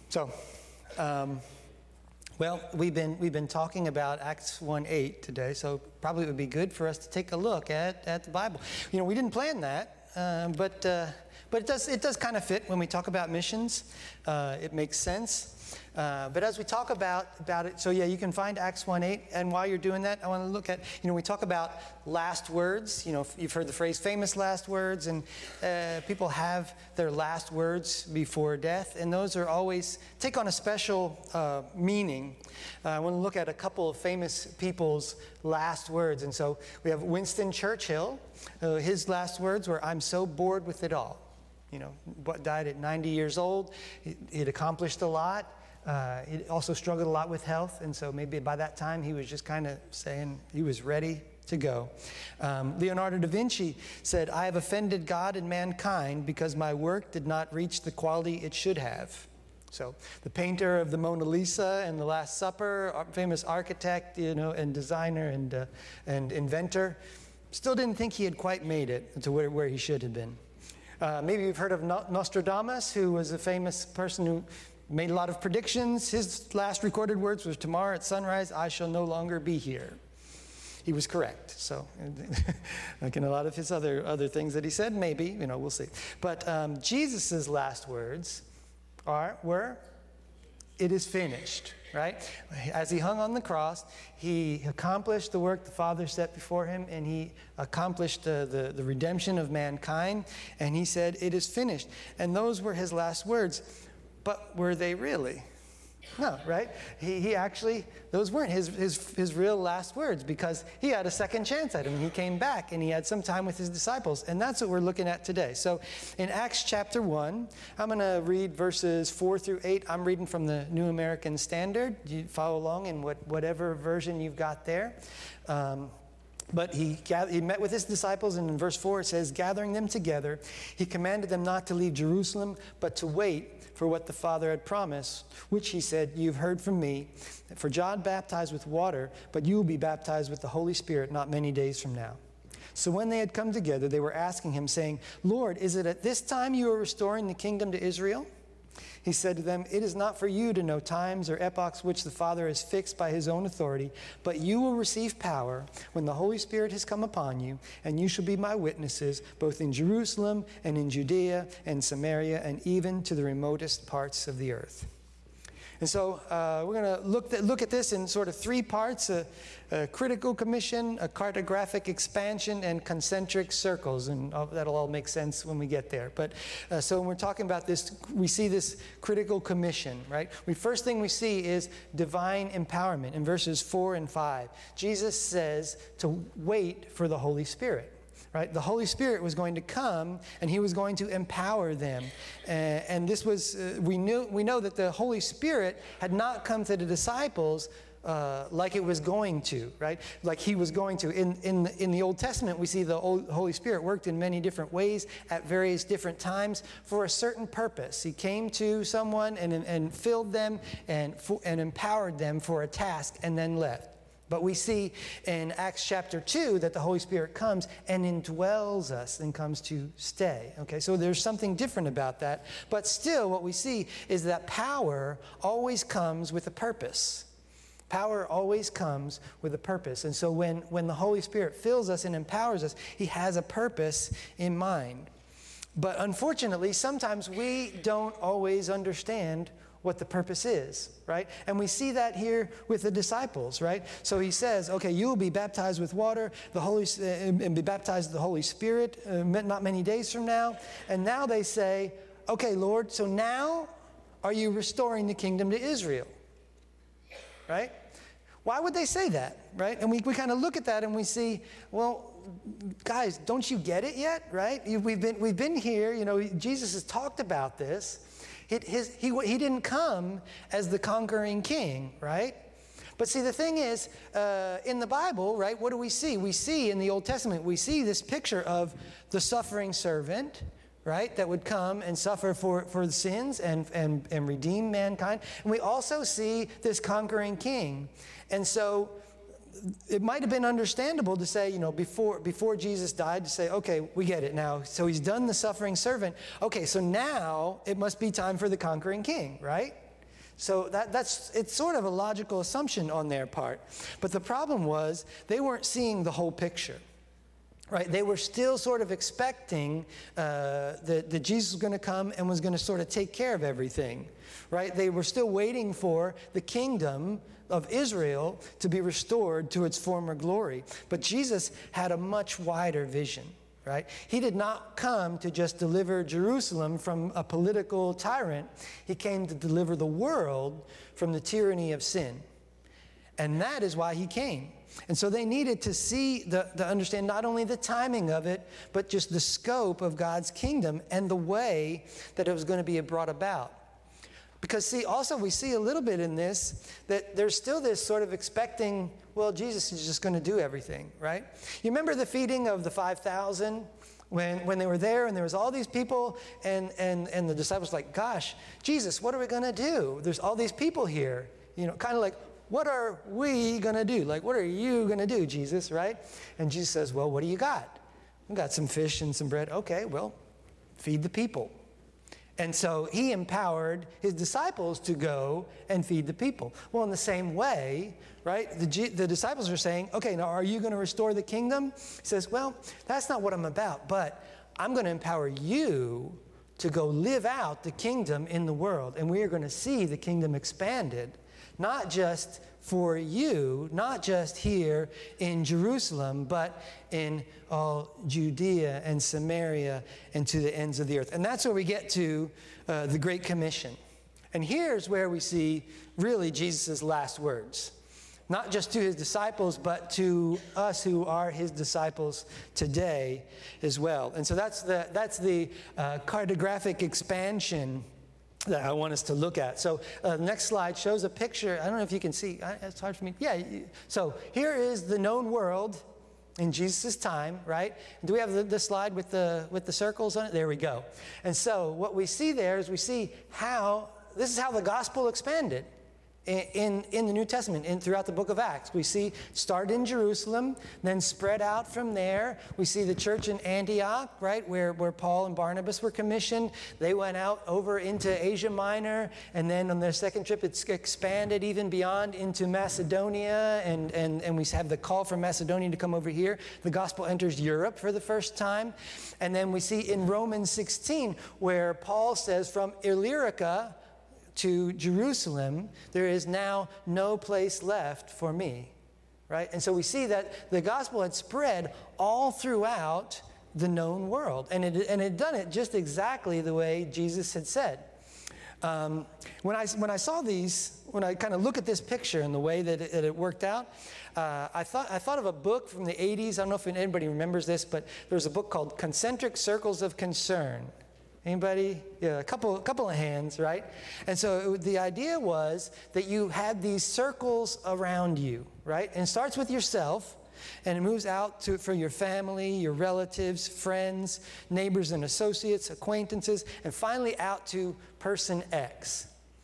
So, um, well, we've been we've been talking about Acts one eight today, so probably it would be good for us to take a look at, at the Bible. You know, we didn't plan that, uh, but uh, but it does it does kind of fit when we talk about missions. Uh, it makes sense. Uh, but as we talk about, about it, so yeah, you can find Acts one eight, and while you're doing that, I want to look at, you know, we talk about last words. You know, you've heard the phrase famous last words, and uh, people have their last words before death, and those are always, take on a special uh, meaning. Uh, I want to look at a couple of famous people's last words, and so we have Winston Churchill. Uh, his last words were, "I'm so bored with it all." You know, died at ninety years old. He, he'd accomplished a lot. Uh, he also struggled a lot with health, and so maybe by that time he was just kind of saying he was ready to go. Um, Leonardo da Vinci said, "I have offended God and mankind because my work did not reach the quality it should have." So the painter of the Mona Lisa and the Last Supper, famous architect, you know, and designer and uh, and inventor, still didn't think he had quite made it to where, where he should have been. Uh, maybe you've heard of Nostradamus, who was a famous person who made a lot of predictions. His last recorded words was, "Tomorrow at sunrise, I shall no longer be here." He was correct. So, like in a lot of his other other things that he said, maybe, you know, we'll see. But um, Jesus' last words are were, "It is finished." Right? As he hung on the cross, he accomplished the work the Father set before him, and he accomplished uh, the, the redemption of mankind, and he said, "It is finished." And those were his last words. But were they really? No, right? He, he actually, those weren't his, his, his real last words, because he had a second chance at him. He came back and he had some time with his disciples. And that's what we're looking at today. So in Acts chapter one, I'm going to read verses four through eight. I'm reading from the New American Standard. You follow along in what, whatever version you've got there. Um, But he, he met with his disciples, and in verse four it says, "Gathering them together, he commanded them not to leave Jerusalem, but to wait for what the Father had promised, which he said, 'You've heard from me. For John baptized with water, but you will be baptized with the Holy Spirit not many days from now.' So when they had come together, they were asking him, saying, 'Lord, is it at this time you are restoring the kingdom to Israel?' He said to them, 'It is not for you to know times or epochs which the Father has fixed by his own authority, but you will receive power when the Holy Spirit has come upon you, and you shall be my witnesses both in Jerusalem and in Judea and Samaria and even to the remotest parts of the earth.'" And so uh, we're going to look th- look at this in sort of three parts, a, a critical commission, a cartographic expansion, and concentric circles. And uh, that'll all make sense when we get there. But uh, so when we're talking about this, we see this critical commission, right? We first thing we see is divine empowerment in verses four and five. Jesus says to wait for the Holy Spirit. Right? The Holy Spirit was going to come, and he was going to empower them. Uh, and this was, uh, we knew, we know that the Holy Spirit had not come to the disciples uh, like it was going to, right? Like he was going to. In, in, the, in the Old Testament, we see the old Holy Spirit worked in many different ways at various different times for a certain purpose. He came to someone and, and filled them and, and empowered them for a task and then left. But we see in Acts chapter two that the Holy Spirit comes and indwells us and comes to stay. Okay, so there's something different about that. But still, what we see is that power always comes with a purpose. Power always comes with a purpose. And so when, when the Holy Spirit fills us and empowers us, he has a purpose in mind. But unfortunately, sometimes we don't always understand what the purpose is, right? And we see that here with the disciples, right? So he says, okay, you will be baptized with water, the Holy uh, and be baptized with the Holy Spirit, uh, not many days from now. And now they say, okay, Lord, so now are you restoring the kingdom to Israel, right? Why would they say that, right? And we, we kind of look at that and we see, well, guys, don't you get it yet, right? You, we've been we've been here, you know, Jesus has talked about this. It, his, he, he didn't come as the conquering king, right? But see, the thing is, uh, in the Bible, right, what do we see? We see in the Old Testament, we see this picture of the suffering servant, right, that would come and suffer for, for the sins and, and, and redeem mankind. And we also see this conquering king. And so it might have been understandable to say, you know, before before Jesus died, to say, okay, we get it now. So he's done the suffering servant. Okay, so now it must be time for the conquering king, right? So that, that's, it's sort of a logical assumption on their part. But the problem was they weren't seeing the whole picture, right? They were still sort of expecting uh, that, that Jesus was going to come and was going to sort of take care of everything, right? They were still waiting for the kingdom of Israel to be restored to its former glory. But Jesus had a much wider vision. Right? He did not come to just deliver Jerusalem from a political tyrant. He came to deliver the world from the tyranny of sin. And that is why he came. And so they needed to see, the, to understand not only the timing of it, but just the scope of God's kingdom and the way that it was going to be brought about. Because see, also we see a little bit in this that there's still this sort of expecting, well, Jesus is just going to do everything, right? You remember the feeding of the five thousand when, when they were there and there was all these people and, and, and the disciples were like, gosh, Jesus, what are we going to do? There's all these people here, you know, kind of like, what are we going to do? Like, what are you going to do, Jesus, right? And Jesus says, well, what do you got? We got some fish and some bread. Okay, well, feed the people. And so he empowered his disciples to go and feed the people. Well, in the same way, right, the, G- the disciples are saying, okay, now are you going to restore the kingdom? He says, well, that's not what I'm about, but I'm going to empower you to go live out the kingdom in the world. And we are going to see the kingdom expanded, not just for you, not just here in Jerusalem, but in all Judea and Samaria and to the ends of the earth. And that's where we get to uh, the Great Commission. And here's where we see really Jesus' last words. Not just to his disciples, but to us who are his disciples today as well. And so that's the, that's the uh, cartographic expansion that I want us to look at. So uh, the next slide shows a picture. I don't know if you can see. I, it's hard for me. Yeah. So here is the known world in Jesus' time, right? Do we have the, the slide with the with the circles on it? There we go. And so what we see there is we see how this is how the gospel expanded in, in, in the New Testament, in throughout the book of Acts. We see start in Jerusalem, then spread out from there. We see the church in Antioch, right, where, where Paul and Barnabas were commissioned. They went out over into Asia Minor, and then on their second trip, it's expanded even beyond into Macedonia, and, and, and we have the call from Macedonia to come over here. The gospel enters Europe for the first time. And then we see in Romans sixteen, where Paul says, from Illyricum to Jerusalem, there is now no place left for me, right? And so we see that the gospel had spread all throughout the known world, and it and it had done it just exactly the way Jesus had said. Um, when I when I saw these, when I kind of look at this picture and the way that it, that it worked out, uh, I thought I thought of a book from the eighties. I don't know if anybody remembers this, but there was a book called Concentric Circles of Concern. Anybody? Yeah, a couple, a couple of hands, right? And so it, the idea was that you had these circles around you, right? And it starts with yourself, and it moves out to for your family, your relatives, friends, neighbors and associates, acquaintances, and finally out to person X.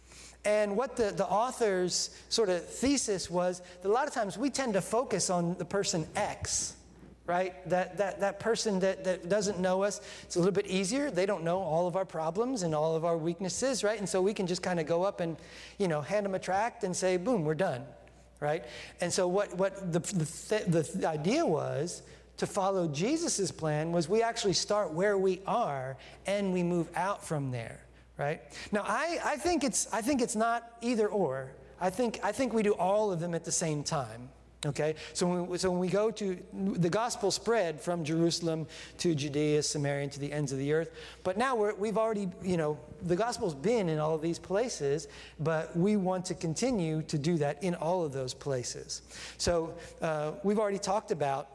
And what the, the author's sort of thesis was that a lot of times we tend to focus on the person X, right? That that that person that, that doesn't know us, it's a little bit easier. They don't know all of our problems and all of our weaknesses, right? And so we can just kind of go up and, you know, hand them a tract and say, boom, we're done, right? And so what what the the, the idea was to follow Jesus's plan was we actually start where we are and we move out from there, right? Now I I think it's I think it's not either or. I think I think we do all of them at the same time. Okay, so when, we, so when we go to, the gospel spread from Jerusalem to Judea, Samaria, and to the ends of the earth. But now we're, we've already, you know, the gospel's been in all of these places, but we want to continue to do that in all of those places. So uh, we've already talked about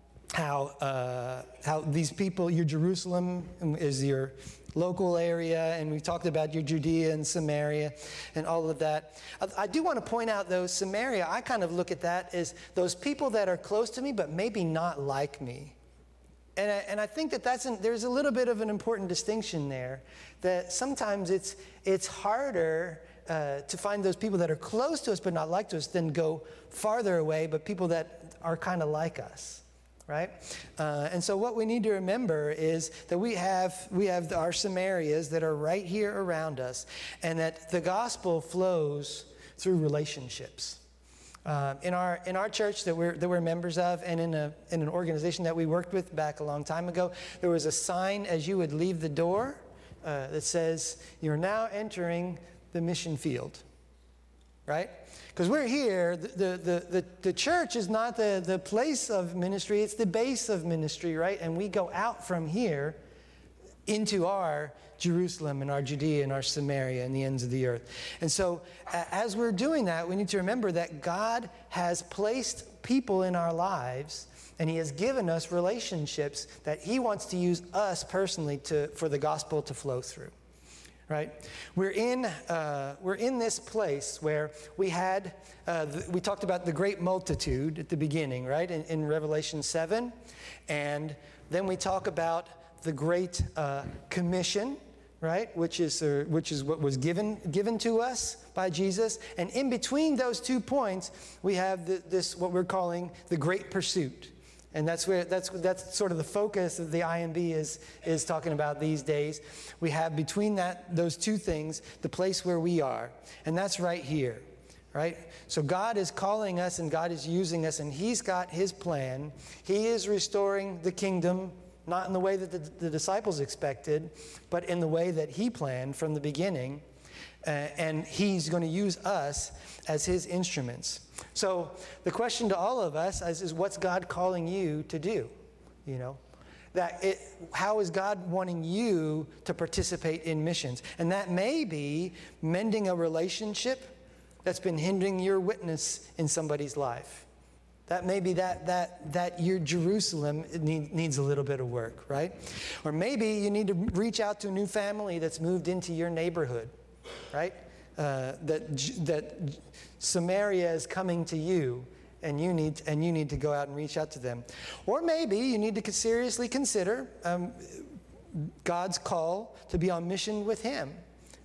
how uh, how these people, your Jerusalem is your local area, and we've talked about your Judea and Samaria and all of that. I, I do want to point out, though, Samaria, I kind of look at that as those people that are close to me but maybe not like me. And I, and I think that that's an, there's a little bit of an important distinction there, that sometimes it's it's harder uh, to find those people that are close to us but not like to us than go farther away but people that are kind of like us. right? Uh, and so what we need to remember is that we have we have our Samarias that are right here around us, and that the gospel flows through relationships. Uh, in our in our church that we're that we're members of, and in a in an organization that we worked with back a long time ago, there was a sign as you would leave the door uh, that says, "You're now entering the mission field." Right? Because we're here, the, the, the, the church is not the, the place of ministry, it's the base of ministry, right? And we go out from here into our Jerusalem and our Judea and our Samaria and the ends of the earth. And so uh, as we're doing that, we need to remember that God has placed people in our lives, and He has given us relationships that He wants to use us personally to, for the gospel to flow through. Right, we're in uh, we're in this place where we had uh, the, we talked about the great multitude at the beginning, right, in, in Revelation seven, and then we talk about the great uh, commission, right, which is uh, which is what was given given to us by Jesus, and in between those two points we have the, this what we're calling the great pursuit. And that's where that's that's sort of the focus of the I M B is is talking about these days. We have between that those two things the place where we are, and that's right here, right? So God is calling us, and God is using us, and He's got His plan. He is restoring the kingdom, not in the way that the, the disciples expected, but in the way that He planned from the beginning. Uh, and He's going to use us as His instruments. So the question to all of us is, is what's God calling you to do? You know, that it, how is God wanting you to participate in missions? And that may be mending a relationship that's been hindering your witness in somebody's life. That may be that that that your Jerusalem need, needs a little bit of work, right? Or maybe you need to reach out to a new family that's moved into your neighborhood. Right? Uh, that that Samaria is coming to you, and you need and you need to go out and reach out to them. Or maybe you need to seriously consider um, God's call to be on mission with Him.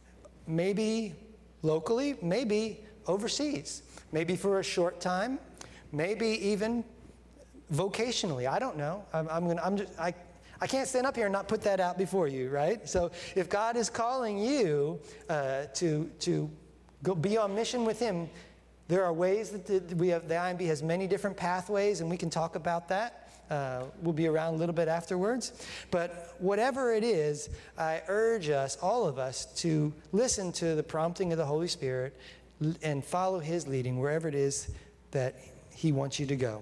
Maybe locally, maybe overseas, maybe for a short time, maybe even vocationally. I don't know. I'm, I'm gonna. I'm just. I. I can't stand up here and not put that out before you, right? So if God is calling you uh, to to go be on mission with Him, there are ways that the, we have. The I M B has many different pathways, and we can talk about that. Uh, we'll be around a little bit afterwards. But whatever it is, I urge us, all of us, to listen to the prompting of the Holy Spirit and follow His leading wherever it is that He wants you to go.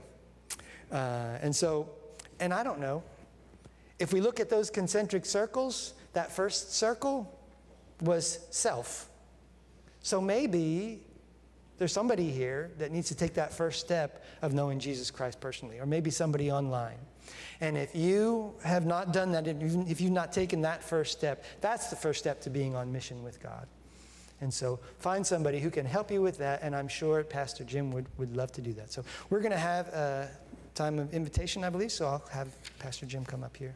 Uh, and so, and I don't know. If we look at those concentric circles, that first circle was self. So maybe there's somebody here that needs to take that first step of knowing Jesus Christ personally, or maybe somebody online. And if you have not done that, if you've not taken that first step, that's the first step to being on mission with God. And so find somebody who can help you with that, and I'm sure Pastor Jim would, would love to do that. So we're going to have a time of invitation, I believe, so I'll have Pastor Jim come up here.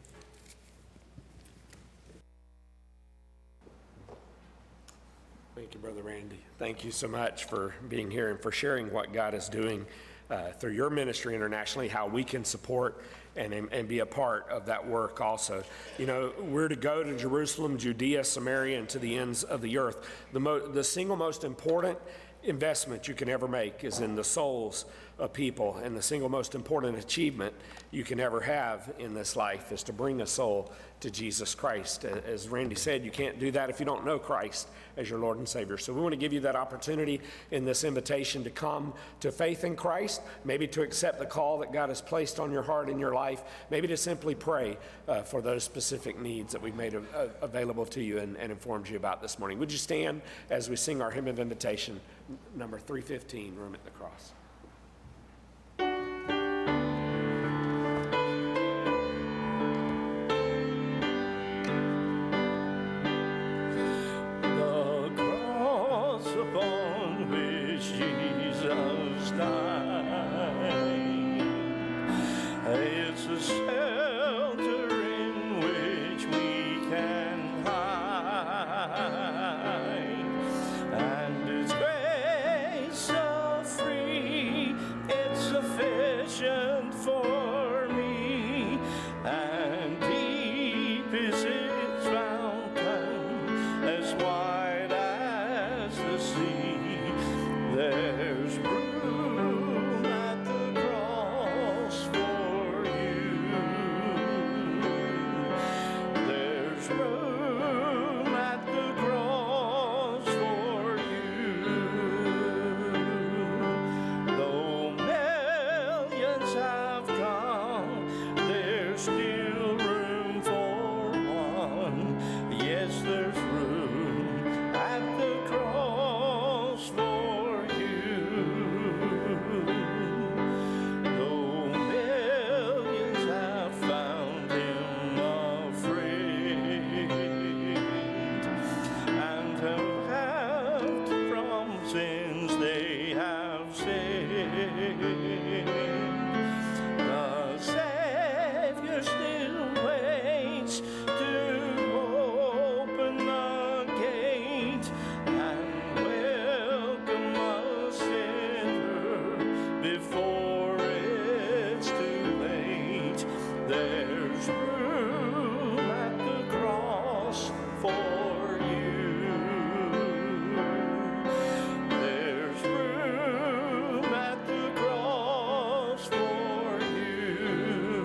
Thank you, Brother Randy. Thank you so much for being here and for sharing what God is doing uh, through your ministry internationally, how we can support and, and be a part of that work also. You know, we're to go to Jerusalem, Judea, Samaria, and to the ends of the earth. The, mo- the single most important investment you can ever make is in the souls of people, and the single most important achievement you can ever have in this life is to bring a soul to Jesus Christ. As Randy said, you can't do that if you don't know Christ as your Lord and Savior. So we want to give you that opportunity in this invitation to come to faith in Christ, maybe to accept the call that God has placed on your heart in your life, maybe to simply pray uh, for those specific needs that we've made av- available to you and, and informed you about this morning. Would you stand as we sing our hymn of invitation, number three fifteen, Room at the Cross. Upon which Jesus died, it's a shelter in which we can hide, and it's grace so free there's room at the cross for you. Though millions have come, there's still room for one. Yes, there's room at the cross for you. Though millions have found him a friend and have helped from sins they have sinned, the Savior still waits to open the gate and welcome a sinner before it's too late. There's room at the cross for you. There's room at the cross for you.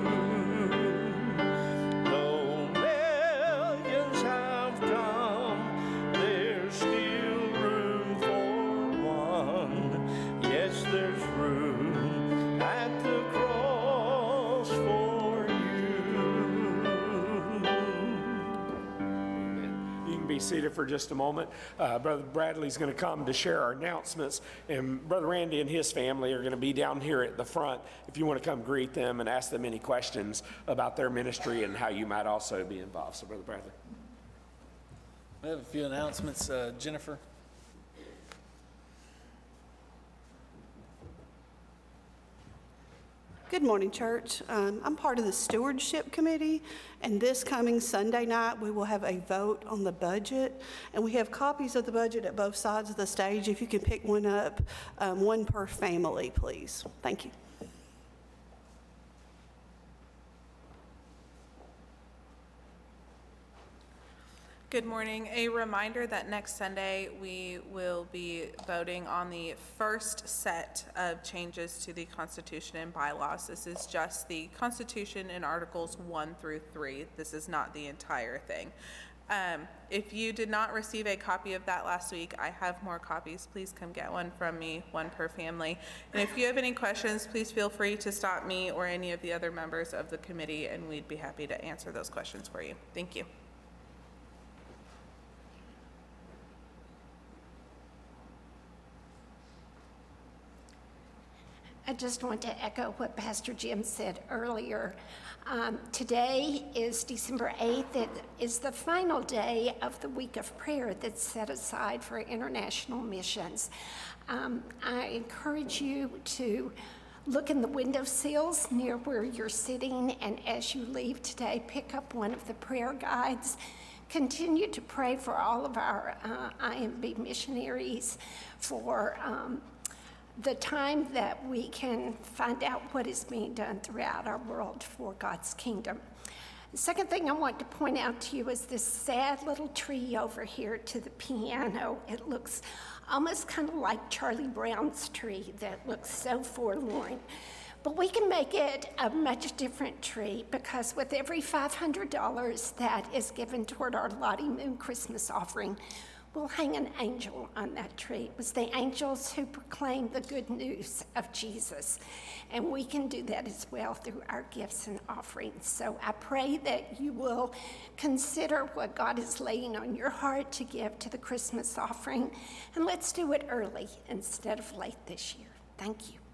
Though millions have come, there's still room for one. Yes, there's room at the cross for You can be seated for just a moment. Uh, Brother Bradley's going to come to share our announcements, and Brother Randy and his family are going to be down here at the front if you want to come greet them and ask them any questions about their ministry and how you might also be involved. So, Brother Bradley. We have a few announcements. Uh, Jennifer? Good morning, church. Um, I'm part of the stewardship committee, and this coming Sunday night, we will have a vote on the budget, and we have copies of the budget at both sides of the stage. If you can pick one up, um, one per family, please. Thank you. Good morning. A reminder that next Sunday we will be voting on the first set of changes to the Constitution and bylaws. This is just the Constitution in Articles one through three. This is not the entire thing. Um, if you did not receive a copy of that last week, I have more copies. Please come get one from me, one per family. And if you have any questions, please feel free to stop me or any of the other members of the committee, and we'd be happy to answer those questions for you. Thank you. I just want to echo what Pastor Jim said earlier. Um, today is December eighth. It is the final day of the week of prayer that's set aside for international missions. Um, I encourage you to look in the windowsills near where you're sitting, and as you leave today, pick up one of the prayer guides. Continue to pray for all of our uh, I M B missionaries, for um, the time that we can find out what is being done throughout our world for God's kingdom. The second thing I want to point out to you is this sad little tree over here to the piano. It looks almost kind of like Charlie Brown's tree that looks so forlorn. But we can make it a much different tree, because with every five hundred dollars that is given toward our Lottie Moon Christmas offering, we'll hang an angel on that tree. It was the angels who proclaimed the good news of Jesus. And we can do that as well through our gifts and offerings. So I pray that you will consider what God is laying on your heart to give to the Christmas offering. And let's do it early instead of late this year. Thank you.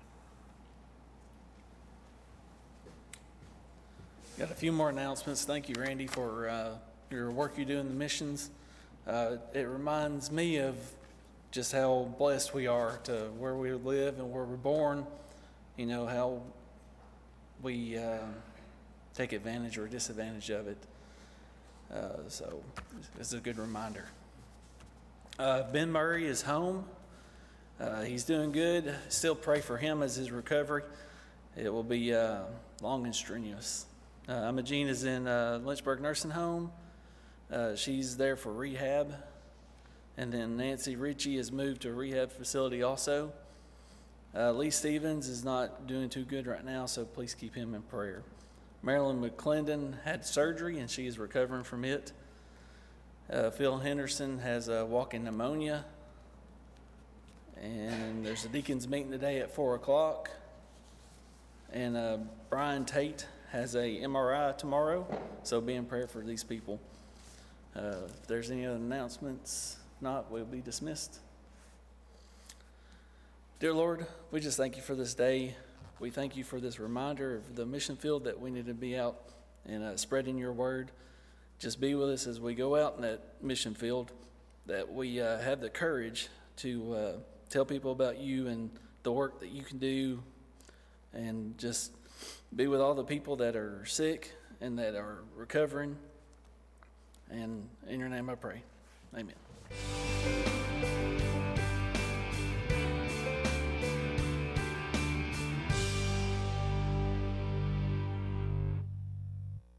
Got a few more announcements. Thank you, Randy, for uh, your work you do in the missions. Uh, it reminds me of just how blessed we are to where we live and where we're born. You know, how we uh, take advantage or disadvantage of it. Uh, so it's a good reminder. Uh, Ben Murray is home. Uh, he's doing good. Still pray for him as his recovery. It will be uh, long and strenuous. Uh, Imogene is in uh, Lynchburg Nursing Home. Uh, she's there for rehab. And then Nancy Ritchie has moved to a rehab facility also. Uh, Lee Stevens is not doing too good right now, so please keep him in prayer. Marilyn McClendon had surgery, and she is recovering from it. Uh, Phil Henderson has a walking pneumonia. And there's a deacons meeting today at four o'clock. And uh, Brian Tate has a M R I tomorrow, so be in prayer for these people. Uh, if there's any other announcements, if not, we'll be dismissed. Dear Lord, we just thank you for this day. We thank you for this reminder of the mission field that we need to be out and uh, spreading your word. Just be with us as we go out in that mission field, that we uh, have the courage to uh, tell people about you and the work that you can do, and just be with all the people that are sick and that are recovering. And in your name I pray. Amen.